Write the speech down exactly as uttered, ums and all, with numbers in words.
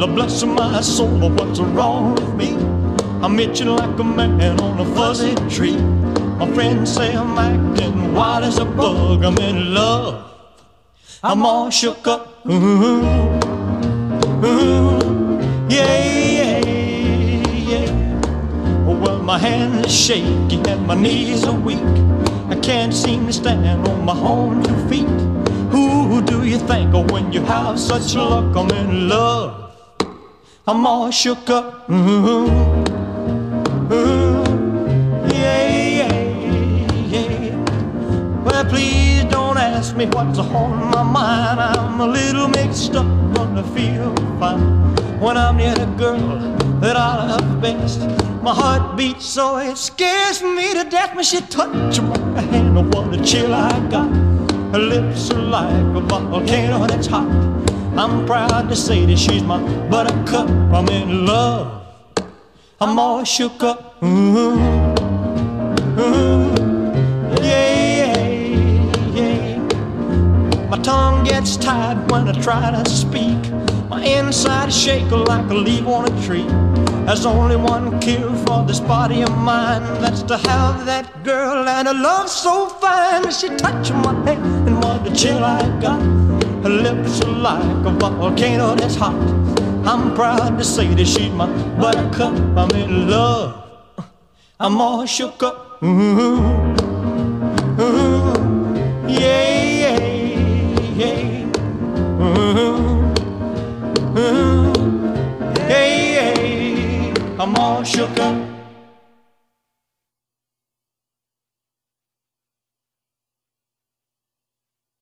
Lord bless my soul, what's wrong with me? I'm itching like a man on a fuzzy tree. My friends say I'm acting wild as a bug. I'm in love, I'm all shook up. Ooh, ooh, yeah, yeah, yeah. Well, my hands are shaky and my knees are weak. I can't seem to stand on my own two feet. Who do you think of when you have such luck? I'm in love, I'm all shook up. Ooh, ooh, yeah, yeah, yeah. Well, please don't ask me what's on my mind. I'm a little mixed up, but I feel fine when I'm near the girl that I love best. My heart beats so it scares me to death when she touches my hand. Oh, what a chill I got. Her lips are like a volcano that's hot. I'm proud to say that she's my buttercup. I'm in love, I'm all shook up. Ooh, ooh, yeah, yeah, yeah. My tongue gets tied when I try to speak. My inside shake like a leaf on a tree. There's only one cure for this body of mine, that's to have that girl and a love so fine. She touched my hand and what a chill I got. Her lips are like a volcano that's hot. I'm proud to say that she's my buttercup. I'm in love, I'm all shook up. Ooh.